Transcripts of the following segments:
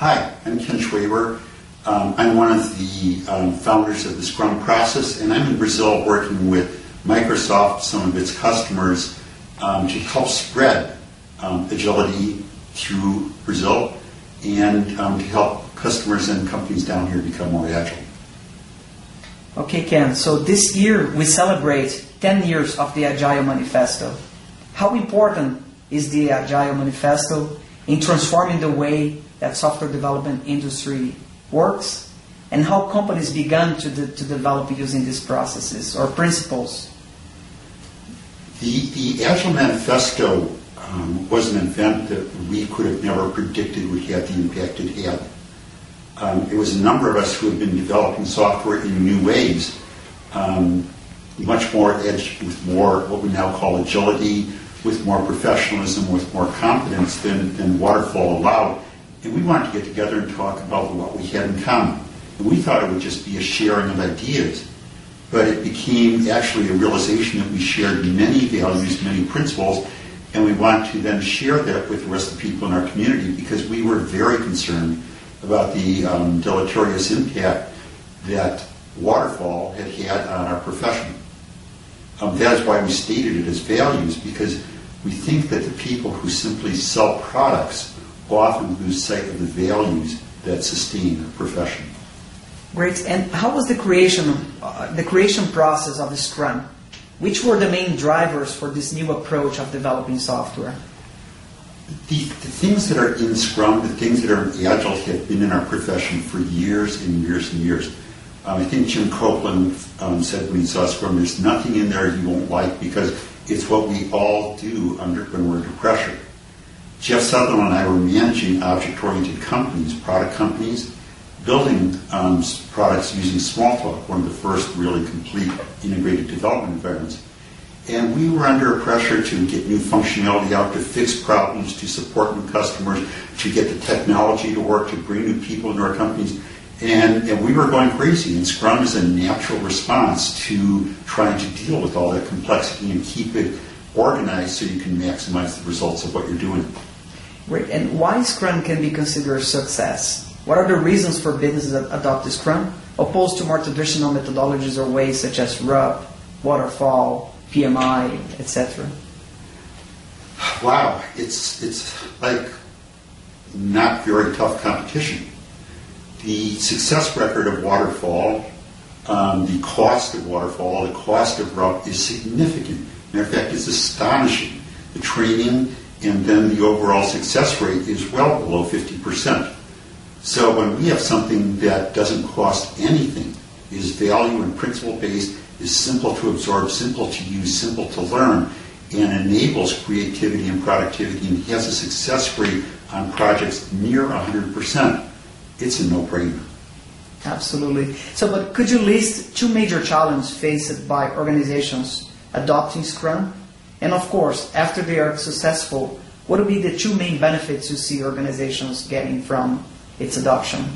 Hi, I'm Ken Schwaber. I'm one of the founders of the Scrum process, and I'm in Brazil working with Microsoft, some of its customers, to help spread agility through Brazil and to help customers and companies down here become more agile. Okay, Ken, so this year we celebrate 10 years of the Agile Manifesto. How important is the Agile Manifesto in transforming the way that software development industry works, and how companies began to develop using these processes or principles? The Agile Manifesto was an event that we could have never predicted would have the impact it had. It was a number of us who have been developing software in new ways, much more edge, with more what we now call agility, with more professionalism, with more competence than Waterfall allowed. And we wanted to get together and talk about what we had in common. And we thought it would just be a sharing of ideas. But it became actually a realization that we shared many values, many principles, and we want to then share that with the rest of the people in our community because we were very concerned about the deleterious impact that Waterfall had had on our profession. That is why we stated it as values, because we think that the people who simply sell products often lose sight of the values that sustain a profession. Great. And how was the creation process of the Scrum? Which were the main drivers for this new approach of developing software? The things that are in Scrum, the things that are in Agile have been in our profession for years and years and years. I think Jim Copeland said when he saw Scrum, there's nothing in there you won't like because it's what we all do when we're under pressure. Jeff Sutherland and I were managing object-oriented companies, product companies, building products using Smalltalk, one of the first really complete integrated development environments. And we were under pressure to get new functionality out, to fix problems, to support new customers, to get the technology to work, to bring new people into our companies. And we were going crazy. And Scrum is a natural response to trying to deal with all that complexity and keep it organized so you can maximize the results of what you're doing. Great. And why Scrum can be considered a success? What are the reasons for businesses that adopt Scrum, opposed to more traditional methodologies or ways such as RUP, Waterfall, PMI, etc.? Wow, it's like not very tough competition. The success record of Waterfall, the cost of Waterfall, the cost of RUP is significant. Matter of fact, it's astonishing. The training and then the overall success rate is well below 50%. So when we have something that doesn't cost anything, is value and principle based, is simple to absorb, simple to use, simple to learn, and enables creativity and productivity and has a success rate on projects near 100%, it's a no-brainer. Absolutely. So, but could you list two major challenges faced by organizations adopting Scrum? And of course, after they are successful, what would be the two main benefits you see organizations getting from its adoption?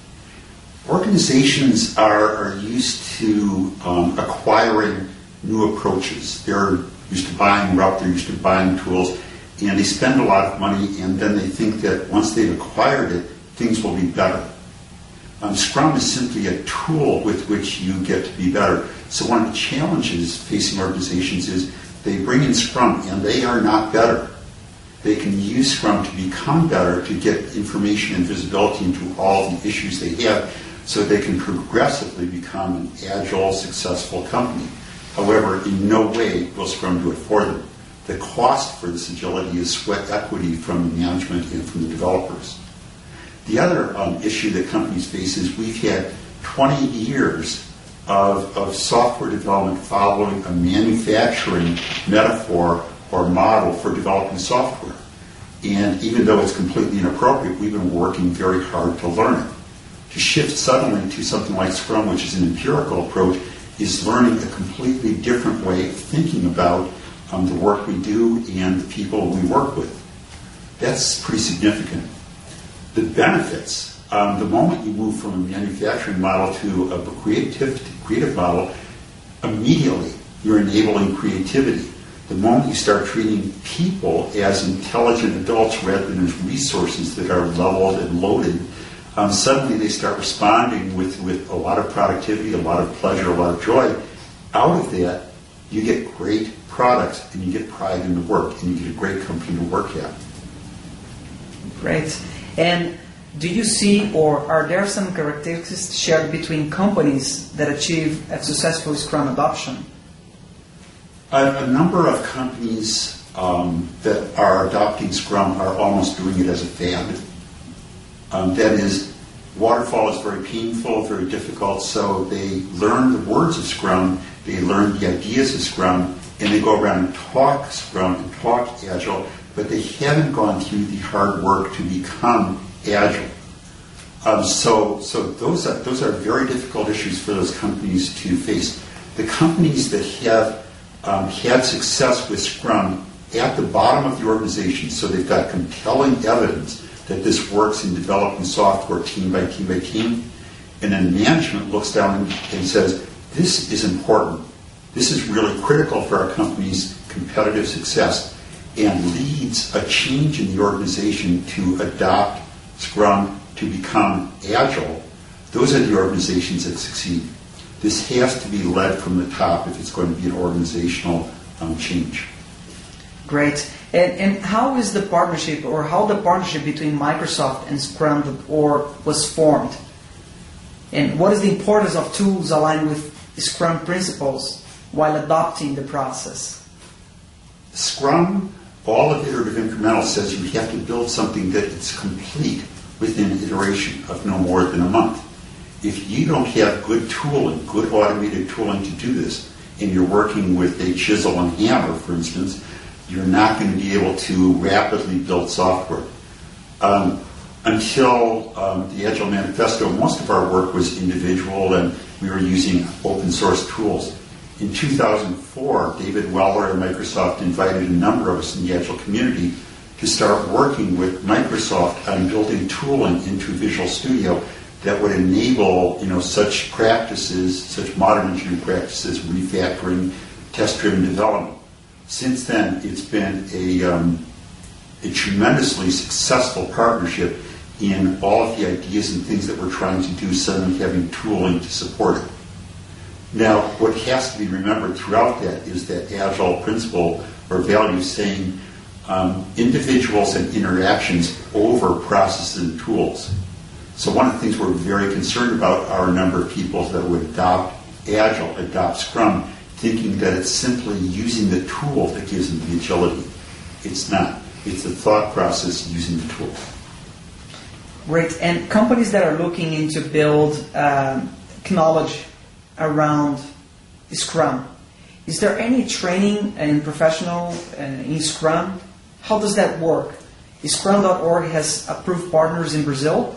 Organizations are used to acquiring new approaches. They're used to buying RUP, they're used to buying tools, and they spend a lot of money, and then they think that once they've acquired it, things will be better. Scrum is simply a tool with which you get to be better. So one of the challenges facing organizations is they bring in Scrum and they are not better. They can use Scrum to become better, to get information and visibility into all the issues they have so they can progressively become an agile, successful company. However, in no way will Scrum do it for them. The cost for this agility is sweat equity from the management and from the developers. The other issue that companies face is we've had 20 years of software development following a manufacturing metaphor or model for developing software. And even though it's completely inappropriate, we've been working very hard to learn it. To shift suddenly to something like Scrum, which is an empirical approach, is learning a completely different way of thinking about the work we do and the people we work with. That's pretty significant. The benefits, the moment you move from a manufacturing model to a creative model, immediately you're enabling creativity. The moment you start treating people as intelligent adults rather than as resources that are leveled and loaded, suddenly they start responding with a lot of productivity, a lot of pleasure, a lot of joy. Out of that, you get great products and you get pride in the work and you get a great company to work at. Great. And do you see, or are there some characteristics shared between companies that achieve a successful Scrum adoption? A number of companies that are adopting Scrum are almost doing it as a fad. That is, waterfall is very painful, very difficult, so they learn the words of Scrum, they learn the ideas of Scrum, and they go around and talk Scrum and talk Agile, but they haven't gone through the hard work to become Agile. So those are very difficult issues for those companies to face. The companies that have had success with Scrum at the bottom of the organization, so they've got compelling evidence that this works in developing software team by team by team, and then management looks down and says, this is important. This is really critical for our company's competitive success, and leads a change in the organization to adopt Scrum to become Agile. Those are the organizations that succeed. This has to be led from the top if it's going to be an organizational change. Great. And how is the partnership, or how the partnership between Microsoft and Scrum.org was formed? And what is the importance of tools aligned with Scrum principles while adopting the process? Scrum, all of iterative incremental, says you have to build something that is complete within an iteration of no more than a month. If you don't have good tooling, good automated tooling to do this, and you're working with a chisel and hammer, for instance, you're not going to be able to rapidly build software. Until the Agile Manifesto, most of our work was individual, and we were using open source tools. In 2004, David Weller at Microsoft invited a number of us in the Agile community to start working with Microsoft on building tooling into Visual Studio that would enable, such practices, such modern engineering practices, refactoring, test-driven development. Since then, it's been a tremendously successful partnership in all of the ideas and things that we're trying to do, suddenly having tooling to support it. Now, what has to be remembered throughout that is that Agile principle or value saying individuals and interactions over processes and tools. So one of the things we're very concerned about are a number of people that would adopt Agile, adopt Scrum, thinking that it's simply using the tool that gives them the agility. It's not. It's the thought process using the tool. Great. And companies that are looking into build knowledge around Scrum, is there any training and professional in Scrum? How does that work? Scrum.org has approved partners in Brazil.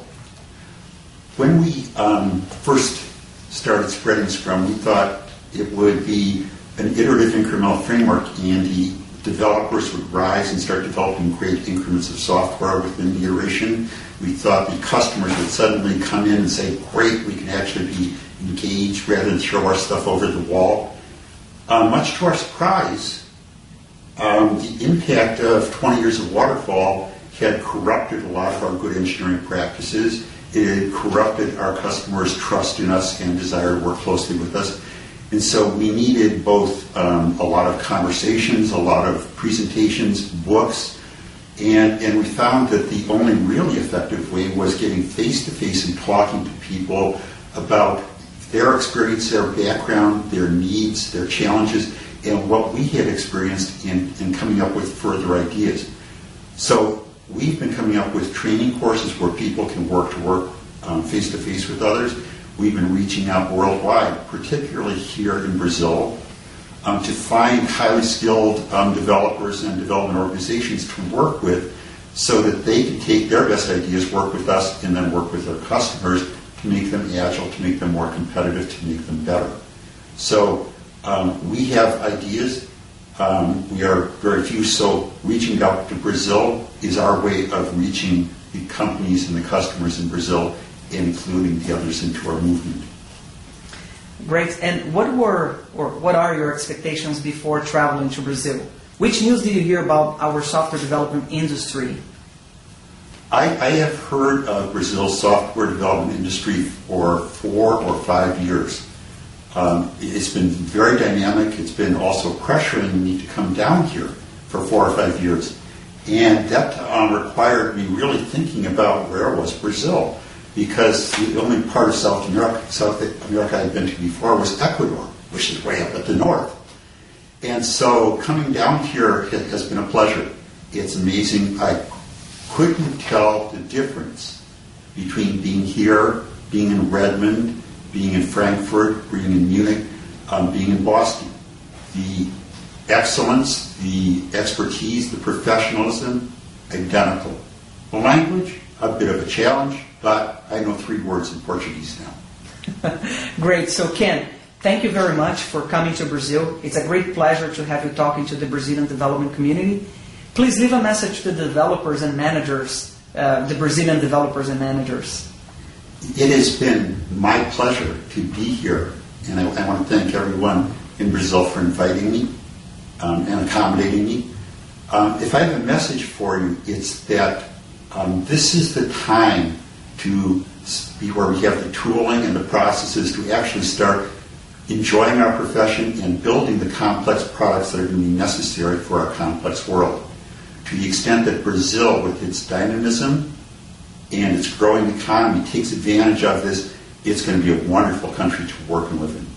When we first started spreading Scrum, we thought it would be an iterative incremental framework, and the developers would rise and start developing great increments of software within the iteration. We thought the customers would suddenly come in and say, great, we can actually be engaged rather than throw our stuff over the wall. Much to our surprise, the impact of 20 years of waterfall had corrupted a lot of our good engineering practices. It corrupted our customers' trust in us and desire to work closely with us. And so we needed both a lot of conversations, a lot of presentations, books, and we found that the only really effective way was getting face-to-face and talking to people about their experience, their background, their needs, their challenges, and what we had experienced in coming up with further ideas. So we've been coming up with training courses where people can work face-to-face with others. We've been reaching out worldwide, particularly here in Brazil, to find highly skilled developers and development organizations to work with so that they can take their best ideas, work with us, and then work with their customers to make them agile, to make them more competitive, to make them better. So we have ideas. We are very few, so reaching out to Brazil is our way of reaching the companies and the customers in Brazil and including the others into our movement. Great. And what are your expectations before traveling to Brazil? Which news did you hear about our software development industry? I have heard of Brazil's software development industry for 4 or 5 years. It's been very dynamic. It's been also pressuring me to come down here for 4 or 5 years. And that required me really thinking about where was Brazil, because the only part of South America I'd been to before was Ecuador, which is way up at the north. And so coming down here has been a pleasure. It's amazing. I couldn't tell the difference between being here, being in Redmond, being in Frankfurt, being in Munich, being in Boston. The excellence, the expertise, the professionalism, identical. The language, a bit of a challenge, but I know 3 words in Portuguese now. Great. So Ken, thank you very much for coming to Brazil. It's a great pleasure to have you talking to the Brazilian development community. Please leave a message to the developers and managers, the Brazilian developers and managers. It has been my pleasure to be here, and I want to thank everyone in Brazil for inviting me and accommodating me. If I have a message for you, it's that this is the time to be where we have the tooling and the processes to actually start enjoying our profession and building the complex products that are going to be necessary for our complex world. To the extent that Brazil, with its dynamism and its growing economy, takes advantage of this, it's going to be a wonderful country to work and live in.